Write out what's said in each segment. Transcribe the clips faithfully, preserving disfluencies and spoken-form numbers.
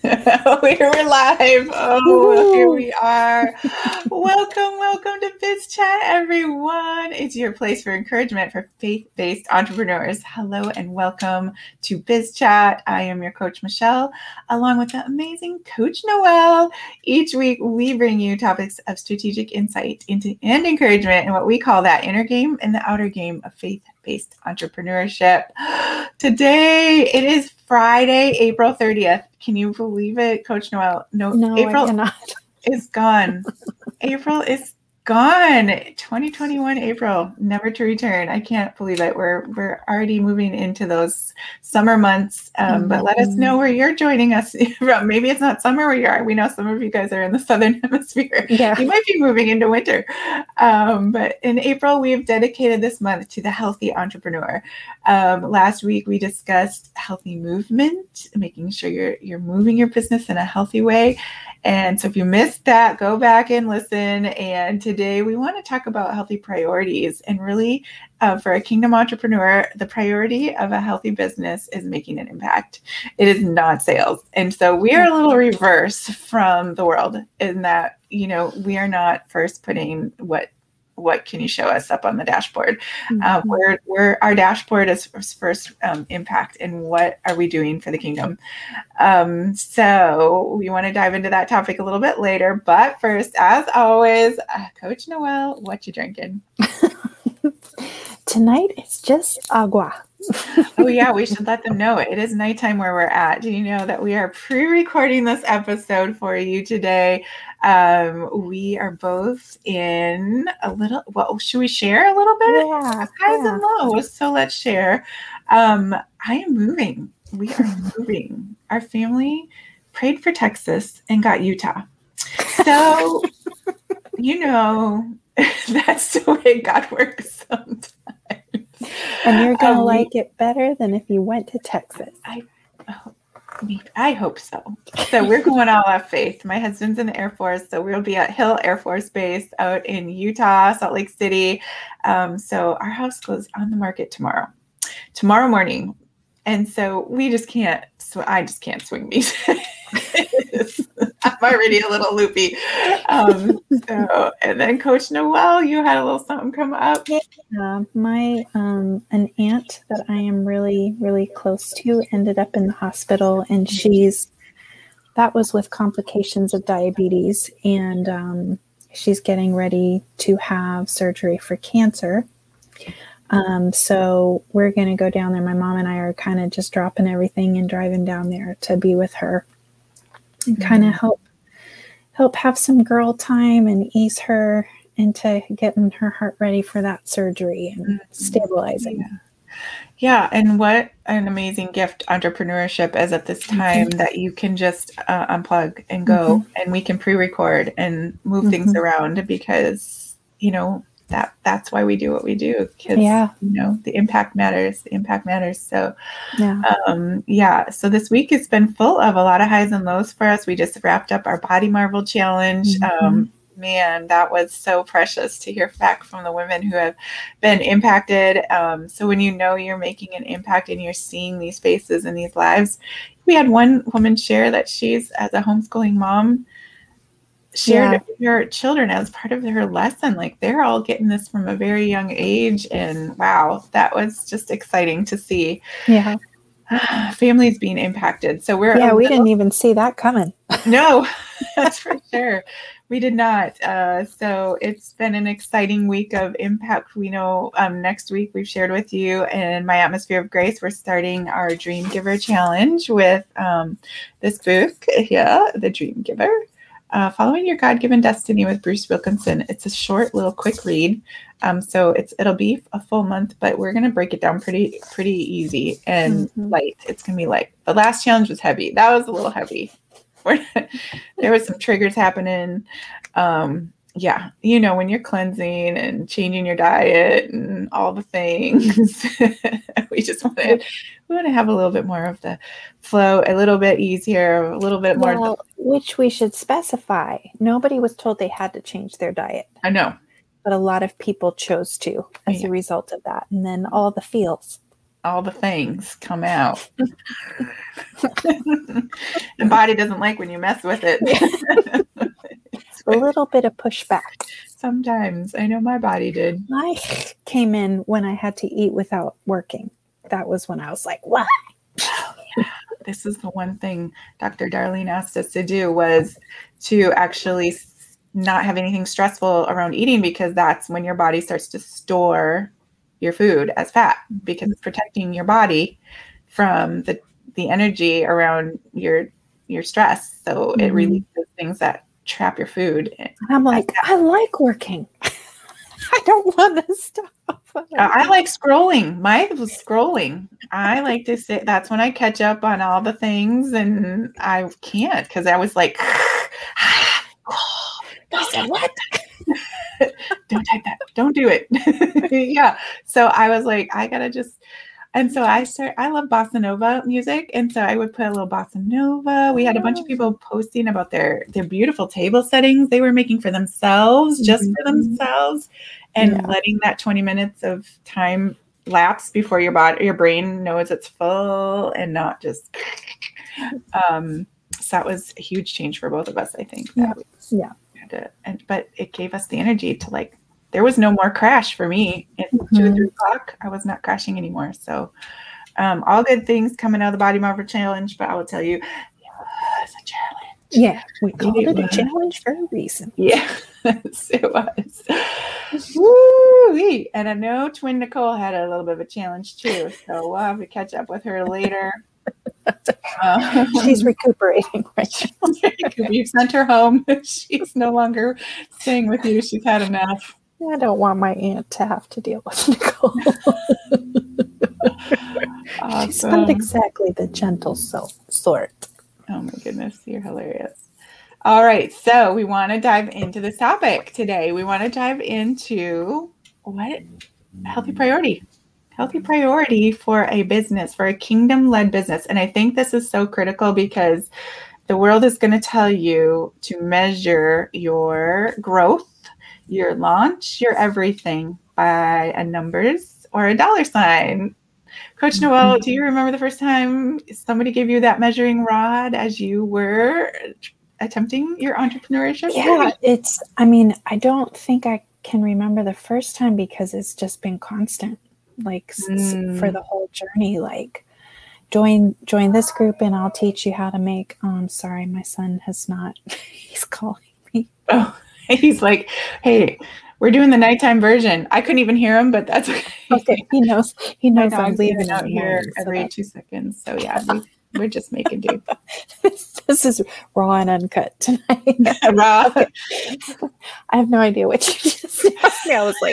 We're live. Oh, here we are. Welcome, welcome to Biz Chat, everyone. It's your place for encouragement for faith-based entrepreneurs. Hello and welcome to Biz Chat. I am your coach, Michelle, along with the amazing Coach Noelle. Each week, we bring you topics of strategic insight into and encouragement in what we call that inner game and the outer game of faith-based entrepreneurship. Today, it is Friday, April thirtieth. Can you believe it, Coach Noelle? No, no April I cannot. is gone. April is gone. twenty twenty-one April, never to return. I can't believe it. We're we're already moving into those summer months. Um, mm-hmm. But let us know where you're joining us from. Maybe it's not summer where you are. We know some of you guys are in the southern hemisphere. Yeah. You might be moving into winter. Um, but in April, we've dedicated this month to the healthy entrepreneur. Um, last week, we discussed healthy movement, making sure you're you're moving your business in a healthy way. And so if you missed that, go back and listen. And today we want to talk about healthy priorities. And really, uh, for a kingdom entrepreneur, the priority of a healthy business is making an impact. It is not sales. And so we are a little reverse from the world in that, you know, we are not first putting what what can you show us up on the dashboard? Mm-hmm. Uh, we're, we're, our dashboard is first um, impact and what are we doing for the kingdom? Um, so we want to dive into that topic a little bit later. But first, as always, uh, Coach Noelle, what you drinking? Tonight, it's just agua. Oh, yeah, we should let them know. It is nighttime where we're at. Do you know that we are pre-recording this episode for you today? Um, we are both in a little, well, should we share a little bit? Yeah. Highs yeah. and lows. So let's share. Um, I am moving. We are moving. Our family prayed for Texas and got Utah. So, you know, that's the way God works sometimes. And you're going to um, like it better than if you went to Texas. I, oh, I hope so. So we're going all out faith. My husband's in the Air Force, so we'll be at Hill Air Force Base out in Utah, Salt Lake City. Um, so our house goes on the market tomorrow, tomorrow morning. And so we just can't, so I just can't swing these. I'm already a little loopy. Um, so, and then Coach Noelle, you had a little something come up. Yeah, my um, an aunt that I am really, really close to ended up in the hospital, and she's that was with complications of diabetes, and um, she's getting ready to have surgery for cancer. Um, so we're going to go down there. My mom and I are kind of just dropping everything and driving down there to be with her and kind of help help have some girl time and ease her into getting her heart ready for that surgery and mm-hmm. stabilizing. Yeah. yeah. And what an amazing gift entrepreneurship is at this time mm-hmm. that you can just uh, unplug and go mm-hmm. and we can pre-record and move mm-hmm. things around because, you know, that that's why we do what we do. Kids, yeah. you know, the impact matters. The impact matters. So, yeah. um, yeah. So this week has been full of a lot of highs and lows for us. We just wrapped up our Body Marvel Challenge. Mm-hmm. Um, man, that was so precious to hear back from the women who have been impacted. Um, so when you know you're making an impact and you're seeing these faces and these lives, we had one woman share that she's, as a homeschooling mom, shared yeah. her children as part of her lesson. Like they're all getting this from a very young age. And wow, that was just exciting to see. Yeah. Families being impacted. So we're, yeah, we little, didn't even see that coming. No, that's for sure. We did not. Uh, so it's been an exciting week of impact. We know um, next week we've shared with you in My Atmosphere of Grace, we're starting our Dream Giver Challenge with um, this book here, The Dream Giver. Uh, Following Your God-Given Destiny with Bruce Wilkinson. It's a short little quick read. Um, so it's it'll be a full month, but we're going to break it down pretty pretty easy and mm-hmm. light. It's going to be light. The last challenge was heavy. That was a little heavy. There was some triggers happening. Um, yeah, you know, when you're cleansing and changing your diet and all the things, we just want to we want to have a little bit more of the flow, a little bit easier, a little bit more. Well, which we should specify. Nobody was told they had to change their diet. I know. But a lot of people chose to as yeah. a result of that. And then all the feels. all the things come out. The body doesn't like when you mess with it. A little bit of pushback. Sometimes. I know my body did. I came in when I had to eat without working. That was when I was like, what? Oh, yeah. This is the one thing Doctor Darlene asked us to do, was to actually not have anything stressful around eating, because that's when your body starts to store your food as fat, because it's protecting your body from the, the energy around your your stress. So mm-hmm. it releases things that trap your food. And I'm like, I like working. I don't want to stop. I like scrolling. Mine was scrolling. I like to sit. That's when I catch up on all the things, and I can't, because I was like, I said, what? Don't type that. Don't do it. Yeah. So I was like, I gotta just. And so I start, I love bossa nova music. And so I would put a little bossa nova. We had a bunch of people posting about their, their beautiful table settings they were making for themselves, just mm-hmm. for themselves, and yeah. letting that twenty minutes of time lapse before your body, your brain knows it's full, and not just, um, so that was a huge change for both of us, I think. Yeah. We yeah. Had to, and, but it gave us the energy to, like, there was no more crash for me. At mm-hmm. two or three o'clock, I was not crashing anymore. So um, all good things coming out of the Body Marvel Challenge, but I will tell you, it was a challenge. Yeah, we called it, it a challenge for a reason. Yeah, it was. Woo! And I know Twin Nicole had a little bit of a challenge too, so we'll have to catch up with her later. Um, She's recuperating right now. You've sent her home. She's no longer staying with you. She's had enough. I don't want my aunt to have to deal with Nicole. Awesome. She's not exactly the gentle so- sort. Oh my goodness, you're hilarious. All right, so we want to dive into this topic today. We want to dive into what healthy priority. Healthy priority for a business, for a kingdom-led business. And I think this is so critical, because the world is going to tell you to measure your growth, your launch, your everything by a numbers or a dollar sign. Coach Noelle, mm-hmm. do you remember the first time somebody gave you that measuring rod as you were attempting your entrepreneurship? Yeah, it's, I mean, I don't think I can remember the first time, because it's just been constant. Like mm. for the whole journey, like join join this group and I'll teach you how to make. Oh, I'm sorry, my son has not. He's calling me. Oh, he's like, hey, we're doing the nighttime version. I couldn't even hear him, but that's okay. Okay, he knows. He knows I'm leaving out here every so two seconds. So yeah, we, we're just making do. this, this is raw and uncut tonight. Raw. Okay. I have no idea what you just asked me. I was like.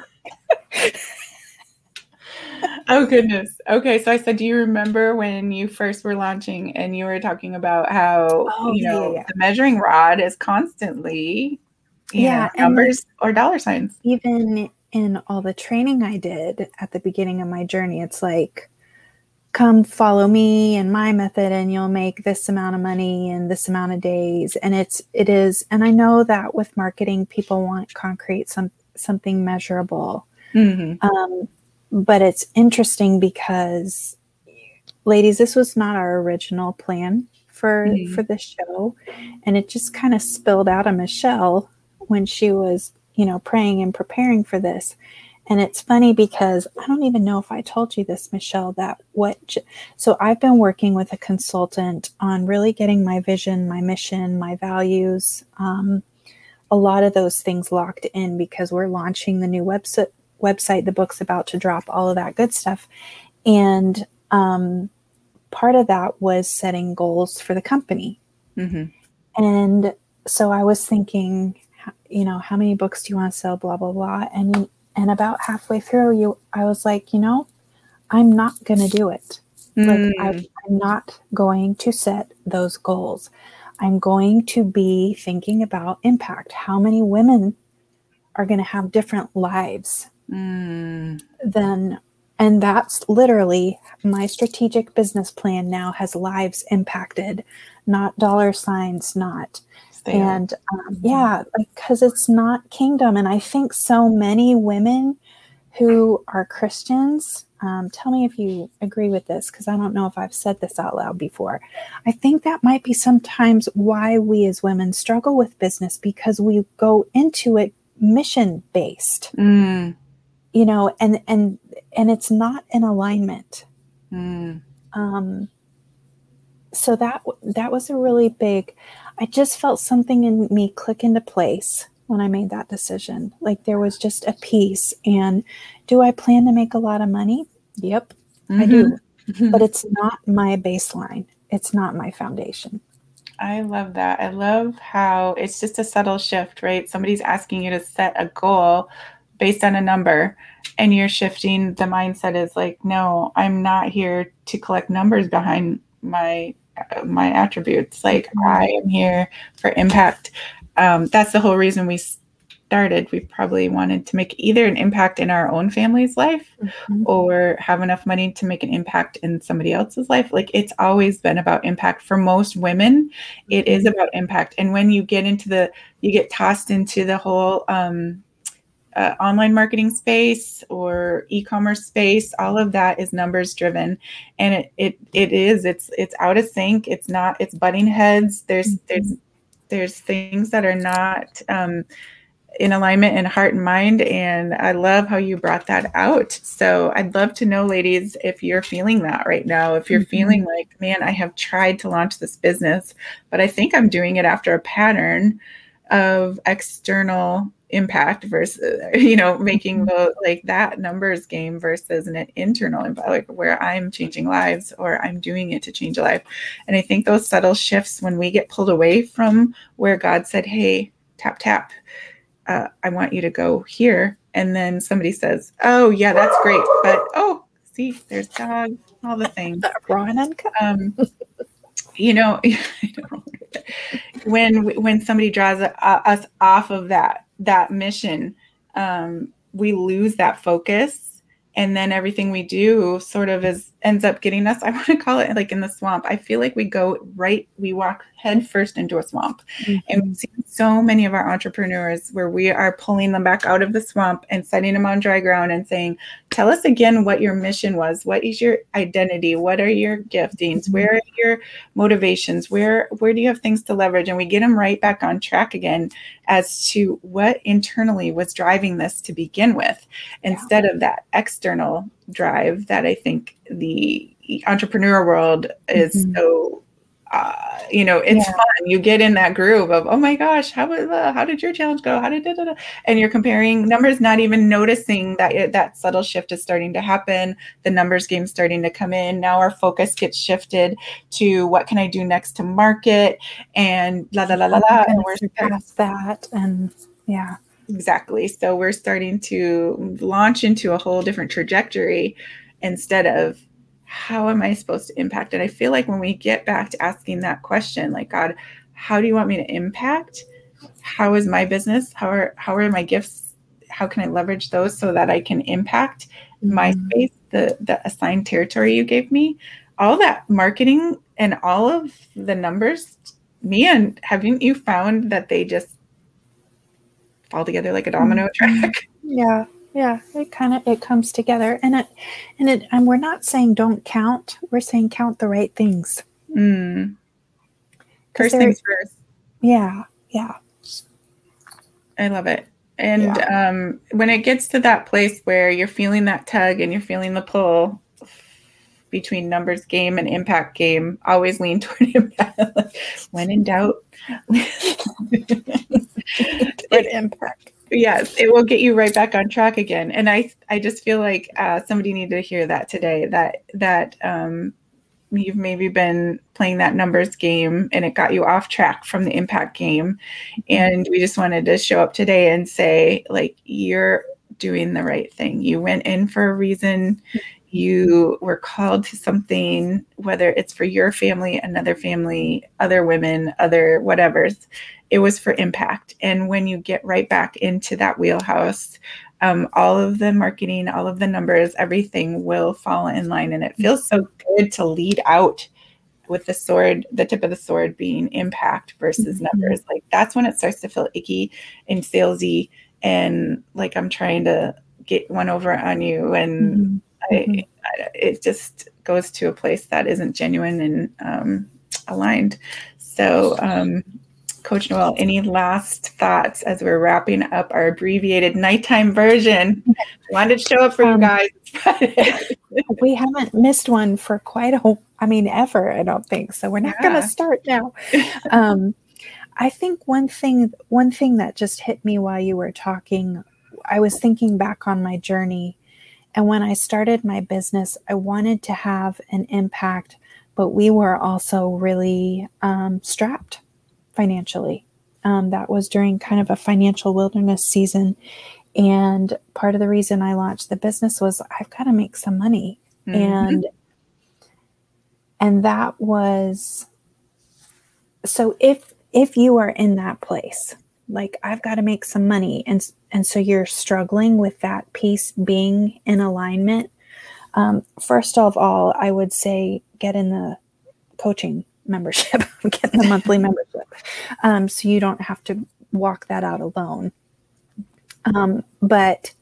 Oh, goodness. Okay. So I said, do you remember when you first were launching and you were talking about how, oh, you know, yeah, yeah. the measuring rod is constantly yeah, know, numbers or dollar signs? Even in all the training I did at the beginning of my journey, it's like, come follow me and my method and you'll make this amount of money in this amount of days. And it's, it is. And I know that with marketing, people want concrete, some, something measurable. Mm-hmm. Um, But it's interesting because, ladies, this was not our original plan for, mm-hmm. for this show. And it just kind of spilled out of Michelle when she was, you know, praying and preparing for this. And it's funny because I don't even know if I told you this, Michelle, that what, so I've been working with a consultant on really getting my vision, my mission, my values, um, a lot of those things locked in, because we're launching the new website, website, the book's about to drop, all of that good stuff. And um, part of that was setting goals for the company. Mm-hmm. And so I was thinking, you know, how many books do you want to sell, blah, blah, blah. And And about halfway through, you, I was like, you know, I'm not going to do it. Mm. Like, I, I'm not going to set those goals. I'm going to be thinking about impact. How many women are going to have different lives mm. than, and that's literally my strategic business plan now has lives impacted, not dollar signs, not. And um, yeah, because like, it's not kingdom. And I think so many women who are Christians, um, tell me if you agree with this, because I don't know if I've said this out loud before. I think that might be sometimes why we as women struggle with business, because we go into it mission based, Mm. you know, and, and, and it's not in alignment. Mm. Um, so that, that was a really big, I just felt something in me click into place when I made that decision. Like there was just a peace. And do I plan to make a lot of money? Yep, mm-hmm. I do. But it's not my baseline. It's not my foundation. I love that. I love how it's just a subtle shift, right? Somebody's asking you to set a goal based on a number, and you're shifting. The mindset is like, no, I'm not here to collect numbers behind my uh, my attributes. Like mm-hmm. I am here for impact. Um, that's the whole reason we started. We probably wanted to make either an impact in our own family's life mm-hmm. or have enough money to make an impact in somebody else's life. Like it's always been about impact. For most women, it is about impact. And when you get into the, you get tossed into the whole um, uh, online marketing space or e-commerce space, all of that is numbers driven. And it, it, it is, it's, it's out of sync. It's not, it's butting heads. There's, mm-hmm. there's, there's things that are not, um, in alignment in heart and mind. And I love how you brought that out. So I'd love to know, ladies, if you're feeling that right now, if you're mm-hmm. feeling like, man, I have tried to launch this business, but I think I'm doing it after a pattern of external impact versus, you know, making the, like that numbers game versus an internal impact, like where I'm changing lives or I'm doing it to change a life. And I think those subtle shifts, when we get pulled away from where God said, hey, tap, tap, Uh, I want you to go here. And then somebody says, oh yeah, that's great. But, oh, see, there's dogs, all the things. Raw and uncut. Um, you know, when, when somebody draws us off of that, that mission, um, we lose that focus. And then everything we do sort of is ends up getting us, I want to call it like in the swamp. I feel like we go right, we walk head first into a swamp. Mm-hmm. And we've seen so many of our entrepreneurs where we are pulling them back out of the swamp and setting them on dry ground and saying, tell us again what your mission was. What is your identity? What are your giftings? Mm-hmm. Where are your motivations? Where, where do you have things to leverage? And we get them right back on track again as to what internally was driving this to begin with, instead yeah. of that external drive that I think the entrepreneur world is mm-hmm. so, uh, you know, it's yeah. fun. You get in that groove of, oh my gosh, how was uh, how did your challenge go? How did da, da, da? And you're comparing numbers, not even noticing that it, that subtle shift is starting to happen. The numbers game starting to come in. Now our focus gets shifted to what can I do next to market and la la la la la. And we're past that, and yeah. Exactly. So we're starting to launch into a whole different trajectory instead of how am I supposed to impact? And I feel like when we get back to asking that question, like, God, how do you want me to impact? How is my business? How are, how are my gifts? How can I leverage those so that I can impact mm-hmm. my space, the, the assigned territory you gave me? All that marketing and all of the numbers, man, haven't you found that they just all together like a domino track? Yeah, yeah. It kind of it comes together, and it and it and we're not saying don't count. We're saying count the right things. Mm. First things first. Yeah, yeah. I love it. And yeah. um, when it gets to that place where you're feeling that tug and you're feeling the pull between numbers game and impact game, always lean toward impact. When in doubt. Toward impact. Yes, it will get you right back on track again. And I I just feel like uh, somebody needed to hear that today, that that um, you've maybe been playing that numbers game and it got you off track from the impact game. And we just wanted to show up today and say, like, you're doing the right thing. You went in for a reason. You were called to something, whether it's for your family, another family, other women, other whatevers. It was for impact. And when you get right back into that wheelhouse, um, all of the marketing, all of the numbers, everything will fall in line. And it feels so good to lead out with the sword, the tip of the sword being impact versus mm-hmm. numbers. Like that's when it starts to feel icky and salesy and like I'm trying to get one over on you. And mm-hmm. I, it just goes to a place that isn't genuine and um, aligned. So, um, Coach Noelle, any last thoughts as we're wrapping up our abbreviated nighttime version? Wanted to show up for um, you guys. We haven't missed one for quite a, I mean, ever, I don't think. So we're not yeah. going to start now. Um, I think one thing, one thing that just hit me while you were talking, I was thinking back on my journey. And when I started my business, I wanted to have an impact, but we were also really um, strapped financially. Um, that was during kind of a financial wilderness season. And part of the reason I launched the business was I've got to make some money. Mm-hmm. And, and that was, so if, if you are in that place, like I've got to make some money. And, and so you're struggling with that piece being in alignment. Um, first of all, I would say get in the coaching membership, get the monthly membership. Um, so you don't have to walk that out alone. Um, but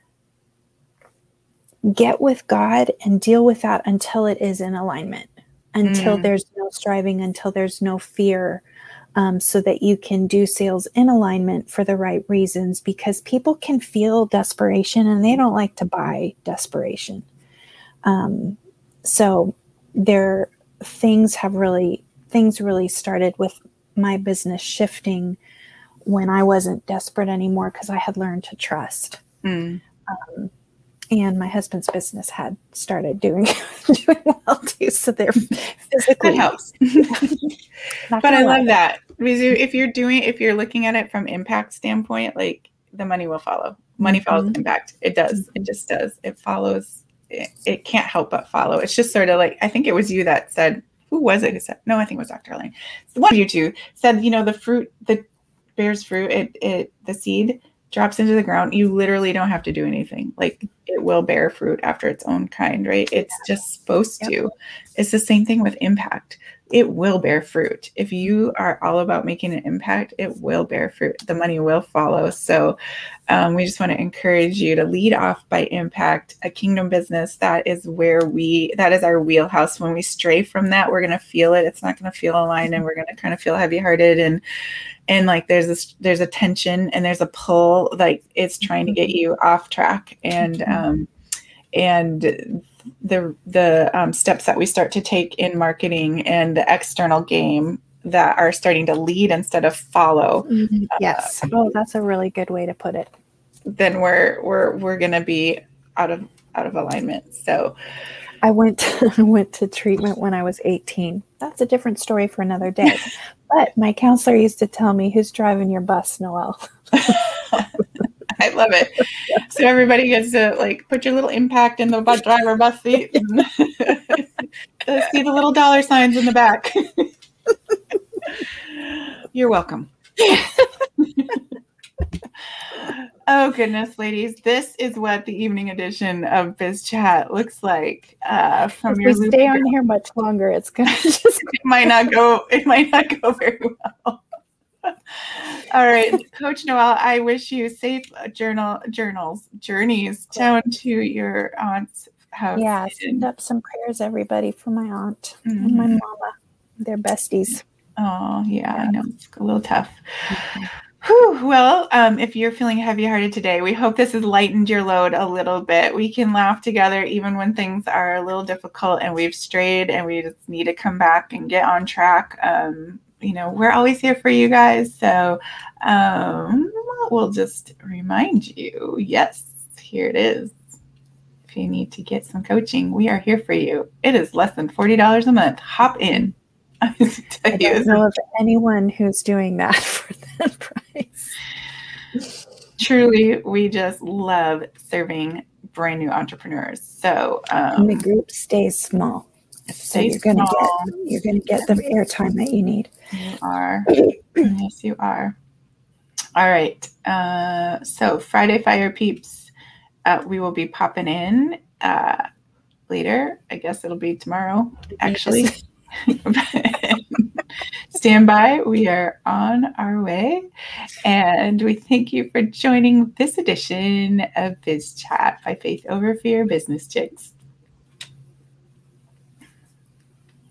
get with God and deal with that until it is in alignment, until mm. there's no striving, until there's no fear, um, so that you can do sales in alignment for the right reasons, because people can feel desperation and they don't like to buy desperation. Um, so there things have really, things really started with my business shifting when I wasn't desperate anymore because I had learned to trust. Mm. Um, and my husband's business had started doing, doing well too. So they're physically. That helps. But I love that. Because if you're doing, if you're looking at it from impact standpoint, like the money will follow. Money mm-hmm. follows impact. It does. Mm-hmm. It just does. It follows. It, it can't help but follow. It's just sort of like, I think it was you that said, who was it who said, no, I think it was Doctor Elaine. One of you two said, you know, the fruit, the bears fruit, it, it, the seed drops into the ground. You literally don't have to do anything. Like it will bear fruit after its own kind, right? It's just supposed yep. to. It's the same thing with impact. It will bear fruit. If you are all about making an impact, it will bear fruit. The money will follow. So um, we just want to encourage you to lead off by impact, a kingdom business. That is where we, that is our wheelhouse. When we stray from that, we're going to feel it. It's not going to feel aligned and we're going to kind of feel heavy hearted and, and like there's this, there's a tension and there's a pull, like it's trying to get you off track. And, um, and the the um, steps that we start to take in marketing and the external game that are starting to lead instead of follow. Mm-hmm. Yes. Uh, oh, that's a really good way to put it. Then we're we're we're going to be out of out of alignment. So I went to, I went to treatment when I was eighteen. That's a different story for another day. But my counselor used to tell me, "Who's driving your bus, Noelle?" I love it. So everybody gets to like put your little impact in the bus driver bus seat and see the little dollar signs in the back. You're welcome. Oh goodness, ladies. This is what the evening edition of Biz Chat looks like. Uh, from if your we stay on here much longer, it's gonna just it might not go it might not go very well. All right, Coach Noelle, I wish you safe journal journals journeys down to your aunt's house. Yeah, send up some prayers, everybody, for my aunt mm-hmm. and my mama. They're besties. Oh yeah, yeah. I know it's a little tough. Mm-hmm. Whew, well, um, if you're feeling heavy-hearted today, we hope this has lightened your load a little bit. We can laugh together even when things are a little difficult and we've strayed and we just need to come back and get on track. Um, you know, we're always here for you guys. So um, we'll just remind you, yes, here it is. If you need to get some coaching, we are here for you. It is less than forty dollars a month. Hop in. I don't know of anyone who's doing that for that price. Truly, we just love serving brand new entrepreneurs. So um, and the group stays small. So you're going to get you're going to get the airtime that you need. You are. Yes, you are. All right. Uh, so Friday Fire Peeps, uh, we will be popping in uh, later. I guess it'll be tomorrow, actually. Stand by. We are on our way. And we thank you for joining this edition of Biz Chat by Faith Over Fear Business Chicks.